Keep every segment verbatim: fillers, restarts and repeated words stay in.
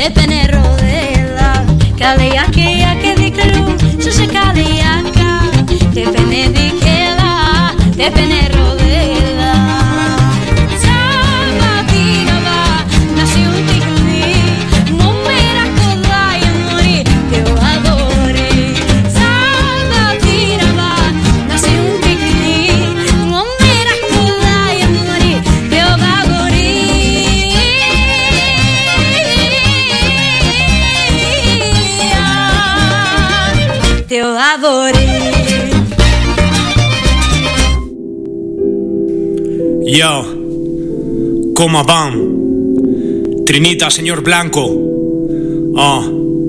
te pene rodela, kaleake ake dikalu, suse kaleaka, te pene dikela, te pene rodela. Yo, ¿cómo van? Trinita, señor Blanco. Oh,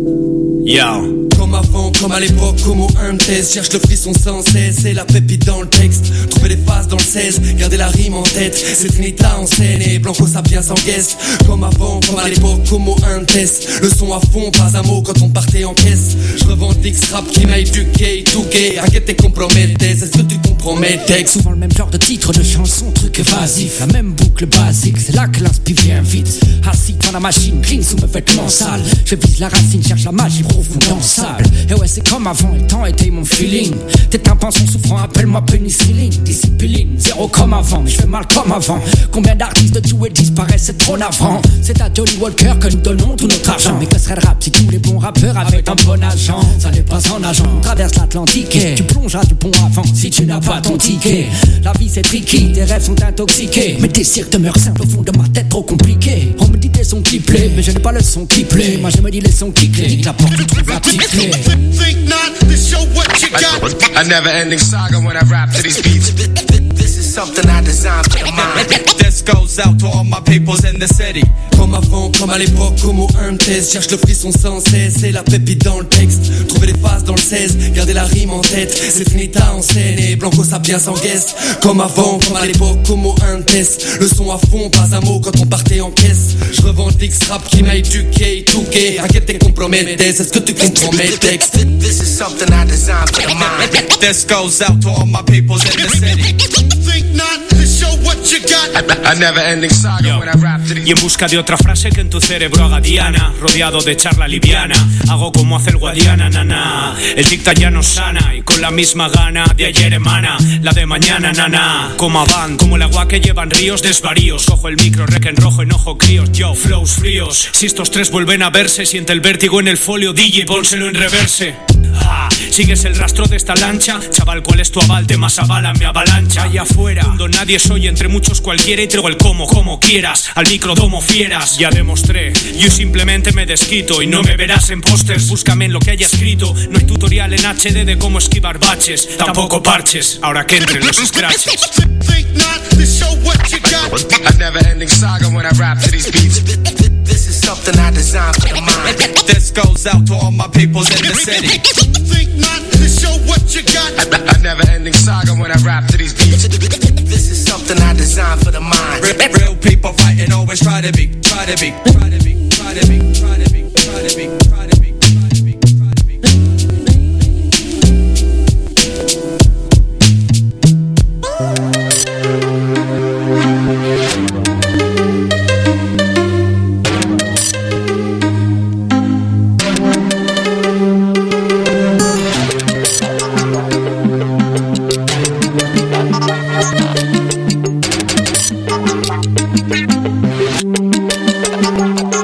yo. Comme avant, comme à l'époque, comme au un test. Cherche le frisson sans cesse, c'est la pépite dans le texte. Trouver les phases dans le seize, garder la rime en tête. C'est Trinita en scène et Blanco Sapiens en guest. Comme avant, comme à l'époque, comme au un test. Le son à fond, pas un mot quand on partait en caisse. Je revendique ce rap qui m'a éduqué, tout gay. À qui t'es comprometté, c'est ce que tu compromets, texte. Souvent le même genre de titre de chanson, truc évasif. La même boucle basique, c'est là que l'inspi vient vite. Assis dans la machine, clean sous mes vêtements sales. Je vise la racine, cherche la magie profonde dans le sable. Et ouais, c'est comme avant, le temps était mon feeling. Tes tympans sont souffrants, appelle-moi pénicilline. Discipline, zéro comme avant, mais je fais mal comme avant. Combien d'artistes de duets disparaissent, c'est trop navrant. C'est à Johnny Walker que nous donnons tout notre argent. Mais que serait le rap si tous les bons rappeurs avaient un bon agent? Ça n'est pas en agent, on traverse l'Atlantique et tu plongeras du pont avant si tu n'as pas ton ticket. La vie c'est tricky, tes rêves sont intoxiqués. Mes désirs demeurent simples au fond de ma tête trop compliqués. On me dit des sons qui plaît, mais je n'ai pas le son qui plaît. Moi je me dis les sons qui clés, dis que la porte trouve la petite clé. Think not to show what you got. A never-ending saga when I rap to these beats. This is something I designed for the mind. This goes out to all my peoples in the city. Comme avant, comme à l'époque, comme au un test. Cherche le frisson sans cesse, c'est la pépite dans le texte. Trouver les phases dans le seize, garder la rime en tête. C'est Trinita en scène et Blanco Sapiens en guest. Comme avant, comme à l'époque, comme au un test. Le son à fond, pas un mot quand on partait en caisse. Je revendique ce rap qui m'a éduqué, tout gay. À qui t'es comprometté, c'est ce que tu compromets, texte. This is something I designed for the mind. This goes out to all my peoples in the city. Think not to show what you got. A never-ending saga Yo. when I rap to these Y en busca de otra frase que en tu cerebro haga diana, rodeado de charla liviana, hago como hace el Guadiana, nana. El dicta ya no sana y con la misma gana de ayer emana la de mañana, nana. Como van, como el agua que llevan ríos desvaríos. Ojo el micro, rec en rojo, enojo críos, yo, flows fríos. Si estos tres vuelven a verse, siente el vértigo en el folio, D J, pónselo en reverse. Ah, sigues el rastro de esta lancha, chaval, ¿cuál es tu aval? Te más avalan mi avalancha. Allá afuera, mundo nadie soy, entre muchos cualquiera. Y traigo el como, como quieras, al micro domo fieras. Ya demostré, yo simplemente me desquito. Y no me verás en pósters, búscame en lo que haya escrito. No hay tutorial en H D de cómo esquivar baches, tampoco parches, ahora que entren los scratches. Think not to show what you got. A never-ending saga when I rap to these beats. This is something I designed for the mind. This goes out to all my peoples in the city. Think not to show what you got. A never-ending saga when I rap to these beats. This is something I designed for the mind. Real, real people fighting always try to be, try to be, try to be, try to be, try to be, try to be, try to be. We'll be right back.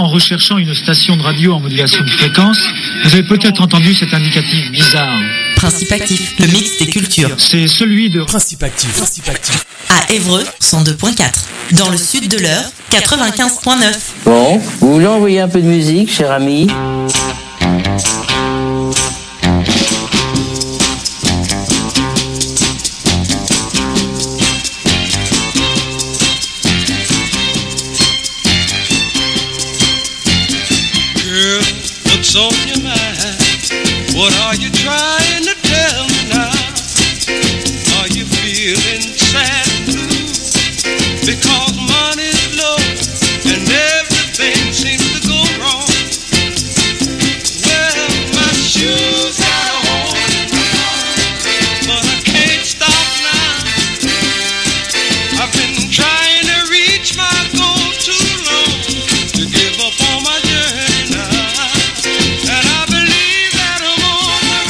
recherchant une station de radio en modulation de fréquence, vous avez peut-être entendu cet indicatif bizarre. Principe Actif, le mix des cultures. C'est celui de Principe Actif. Principe Actif. À Évreux, cent deux virgule quatre. Dans le sud de l'Eure, quatre-vingt-quinze virgule neuf. Bon, vous voulez envoyer un peu de musique, cher ami ? Girl, what's on your mind? What are you trying to tell me now? Are you feeling sad and blue? Because money's low and everything seems to go wrong. Well, my shoes got a hole in them, but I can't stop now. I've been trying to reach my goal too long to give up on my journey now. And I believe that I'm on the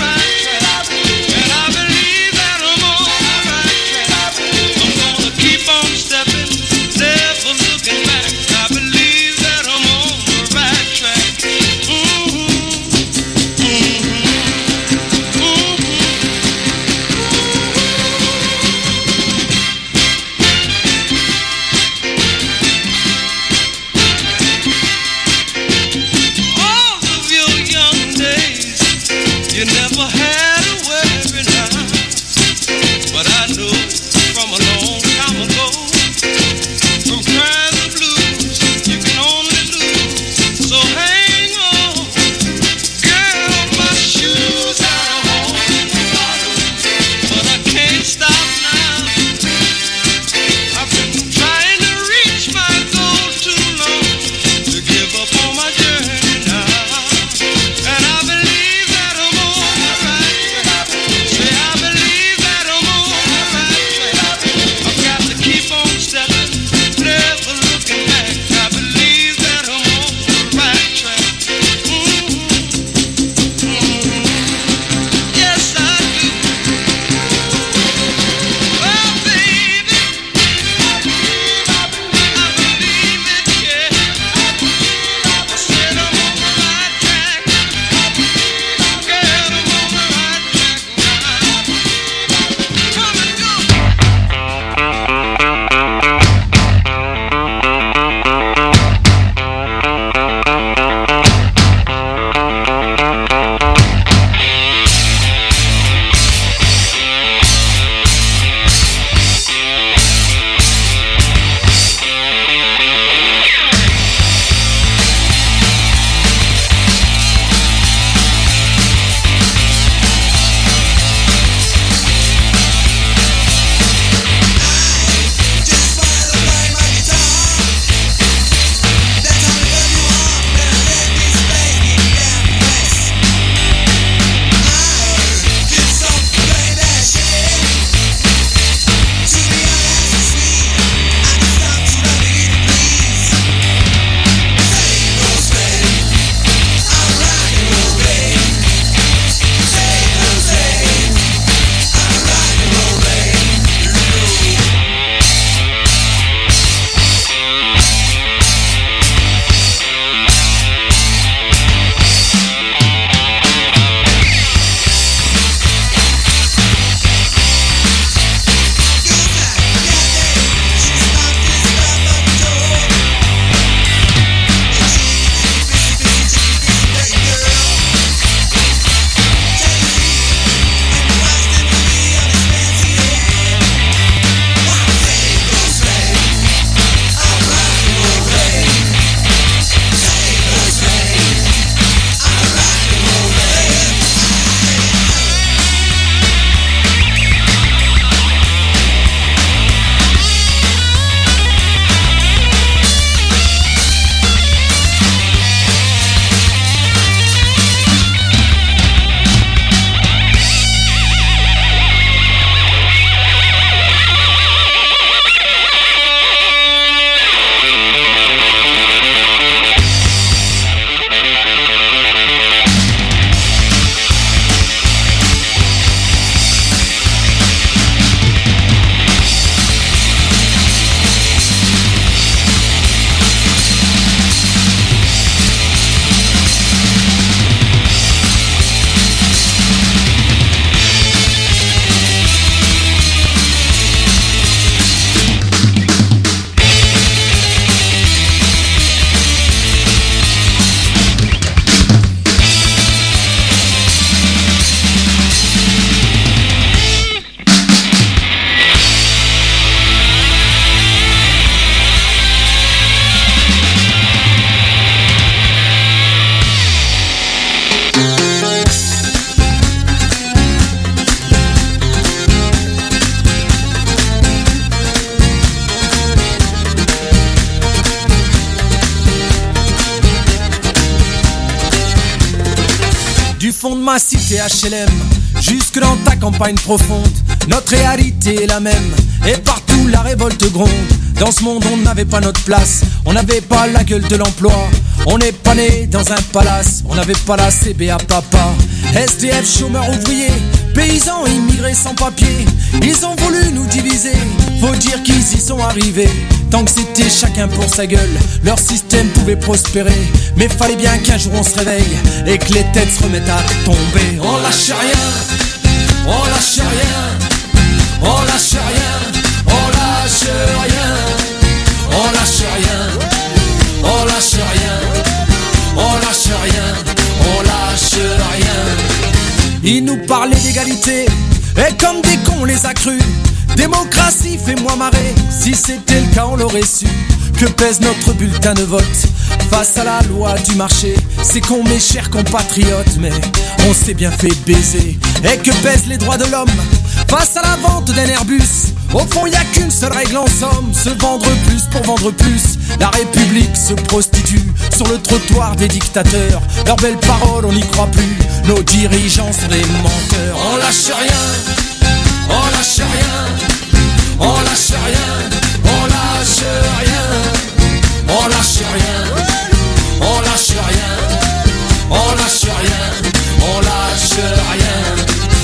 fond de ma cité H L M, jusque dans ta campagne profonde, notre réalité est la même. Et partout la révolte gronde. Dans ce monde on n'avait pas notre place, on n'avait pas la gueule de l'emploi. On n'est pas né dans un palace, on n'avait pas la C B A papa. S D F, chômeurs ouvriers, paysans immigrés sans papier. Ils ont voulu nous diviser, faut dire qu'ils y sont arrivés. Tant que c'était chacun pour sa gueule, leur système pouvait prospérer. Mais fallait bien qu'un jour on se réveille et que les têtes se remettent à tomber. On lâche rien, on lâche rien, on lâche rien, on lâche rien, on lâche rien, on lâche rien, on lâche rien, on lâche rien. Ils nous parlaient d'égalité, et comme des cons on les a crus. Démocratie, fais-moi marrer, si c'était le cas on l'aurait su. Que pèse notre bulletin de vote face à la loi du marché? C'est con mes chers compatriotes, mais on s'est bien fait baiser. Et que pèsent les droits de l'homme face à la vente d'un Airbus? Au fond y a qu'une seule règle en somme, se vendre plus pour vendre plus. La République se prostitue sur le trottoir des dictateurs. Leurs belles paroles on n'y croit plus, nos dirigeants sont des menteurs. On lâche rien, on lâche rien, on lâche rien, on lâche rien, on lâche rien, on lâche rien, on lâche rien, on lâche rien.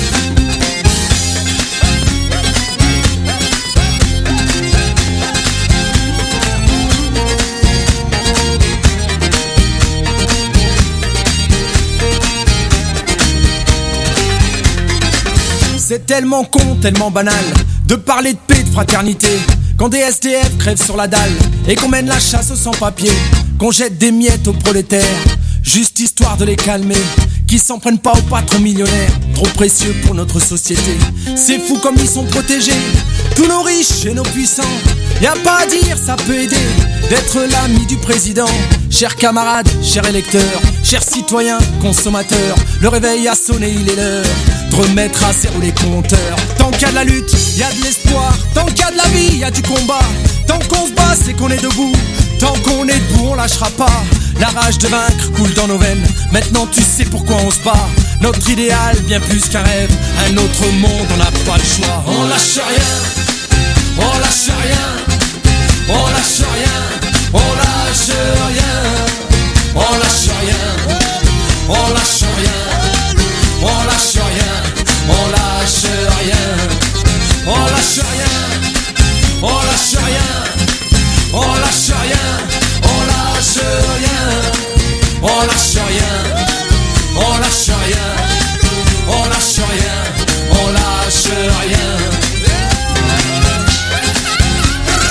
C'est tellement con, tellement banal de parler de paix, de fraternité, quand des S D F crèvent sur la dalle et qu'on mène la chasse aux sans-papiers, qu'on jette des miettes aux prolétaires, juste histoire de les calmer, qui s'en prennent pas aux patrons millionnaires, trop précieux pour notre société. C'est fou comme ils sont protégés, tous nos riches et nos puissants. Y a pas à dire, ça peut aider d'être l'ami du président. Chers camarades, chers électeurs, chers citoyens, consommateurs, le réveil a sonné, il est l'heure de remettre à zéro les compteurs. Tant qu'il y a de la lutte, il y a de l'espoir. Tant qu'il y a de la vie, il y a du combat. Tant qu'on se bat, c'est qu'on est debout. Tant qu'on est debout, on lâchera pas. La rage de vaincre coule dans nos veines. Maintenant tu sais pourquoi on se bat. Notre idéal, bien plus qu'un rêve. Un autre monde, on n'a pas le choix. On lâche rien, on lâche rien, on lâche rien, on lâche rien, on lâche rien, on lâche rien, on lâche rien, on lâche rien, on lâche rien, on lâche rien, on lâche rien, on lâche rien, on lâche rien, on lâche rien, on lâche rien, on lâche rien.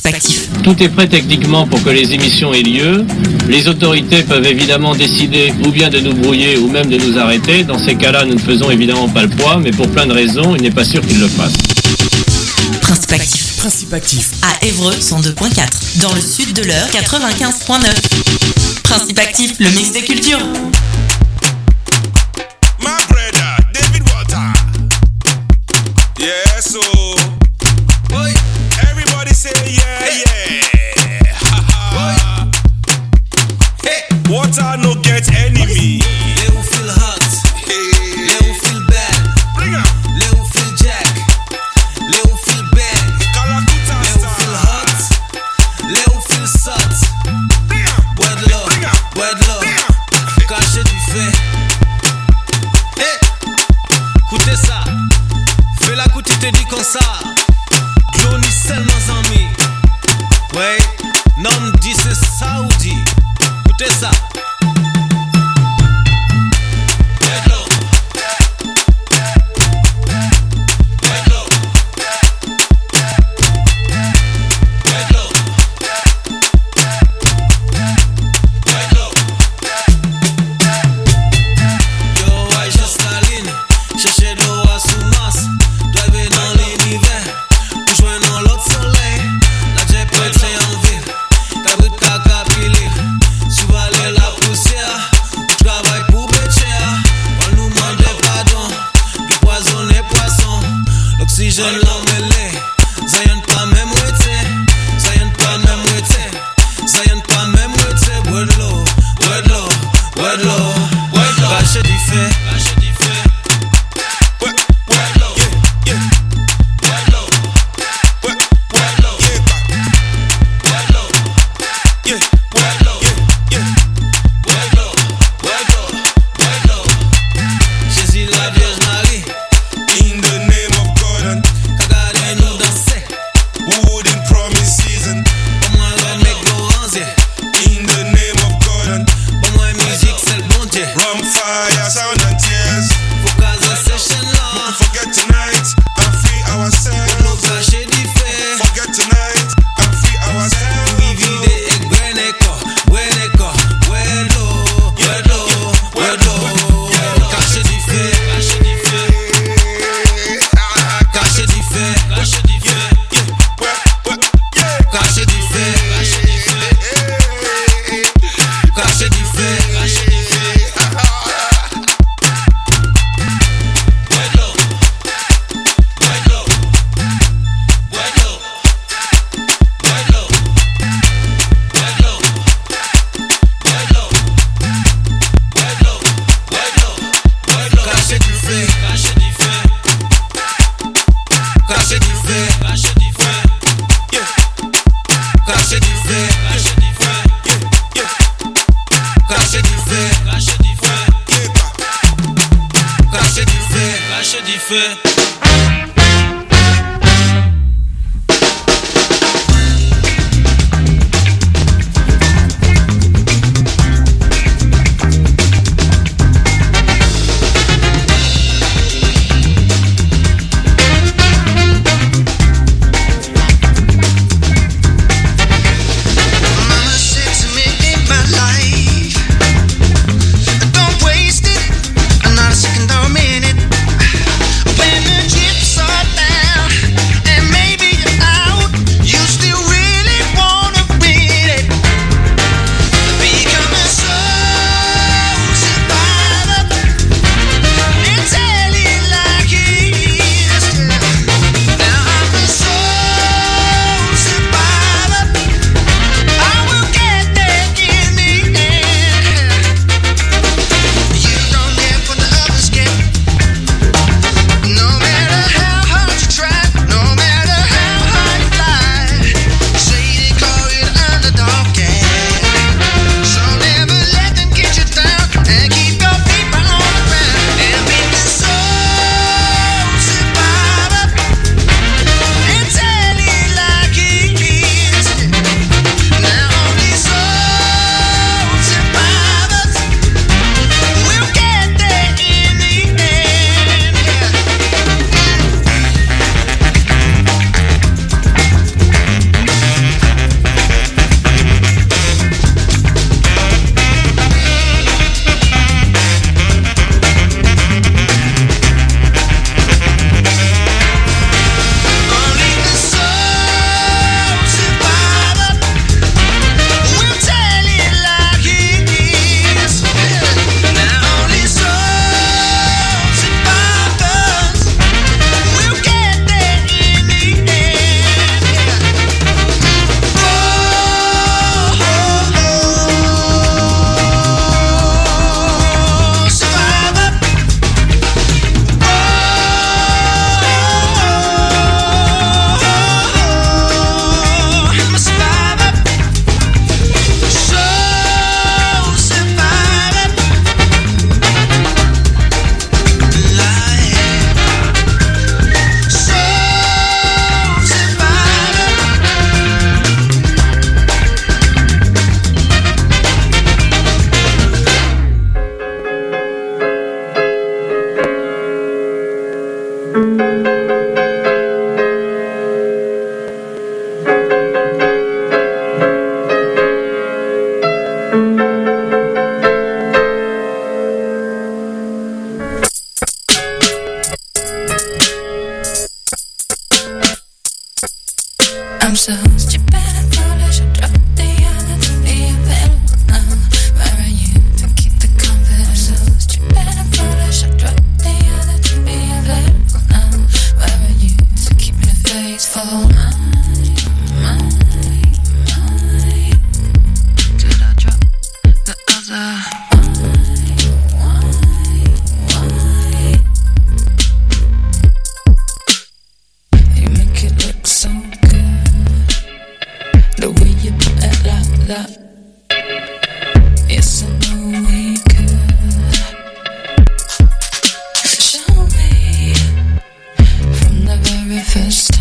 Principe actif. Tout est prêt techniquement pour que les émissions aient lieu. Les autorités peuvent évidemment décider ou bien de nous brouiller ou même de nous arrêter. Dans ces cas-là, nous ne faisons évidemment pas le poids, mais pour plein de raisons, il n'est pas sûr qu'ils le fassent. Principe actif. Principe actif. À Évreux, cent deux point quatre. Dans le sud de l'Eure, quatre-vingt-quinze point neuf. Principe actif, le mix des cultures. My brother, David Walter. Yeah, so everybody say yeah, yeah. Hey. Water no get enemy. Let who feel hot. Hey. Let who feel bad. Bring up. Let who feel jack. Let who feel bad. Kalakuta Let who feel hot. Let who feel salt. Bois de l'eau. Bois de l'eau. Caché du fait. Hey. Écoutez ça. Fais la coute, te dit comme ça. Johnny seulement amis. Ouais. Non, me dit c'est Saoudi. Écoutez ça. Oxygène l'emmêlé, ça y'en pas même ouété, ça y'en pas même ouété, ça y'en pas même ouété, bois de l'eau, bois de l'eau, bois de l'eau, bois de l'eau, caché du fait, caché du fait, bois de l'eau, yeah, yeah, bois de l'eau, bois de l'eau, yeah, bois de l'eau, yeah, bois de l'eau, yeah, yeah, bois de l'eau, bois de l'eau, bois de l'eau, Jésus la Vierge Marie. In the name of God, Kagare nous danser. who wouldn't promise season? Comment elle va make Laurence, yeah. In the name of God, Pour moi, musique, c'est le bon Dieu. rum, fire, sound and tears. Faut caser ces chaînes-là. Forget tonight and free Pour ourselves. nous cacher du fait. Forget tonight and free ourselves. Oui, vide et Gweneco, Gweneco, Wedlo, Wedlo, Wedlo. Cacher du fait, cacher du fait. Cacher du fait, cacher du fait. Cacher du fait, cacher du fait. Cacher du fait, cacher du fait. Wedlo, Wedlo, Wedlo, Wedlo, Wedlo, Wedlo, Wedlo, Wedlo, Wedlo. Cacher du fait, cacher du fait. Cacher du fait, cacher du fait. Yeah. Cacher du fait, cacher du fait. Yeah, yeah. Cacher du fait, cacher du fait. Yeah. Cacher du fait, cacher du fait. Mama said to me in my life, don't waste it, not a second or a minute. When I'm so stupid and foolish. I drop the other to be available now. Where are you to keep the confidence? I'm so stupid and foolish. I drop the other to be available now. Where are you to keep me faithful? Mine, mine, mine. Did I drop the other? That. Yes, I know we could. Show me from the very first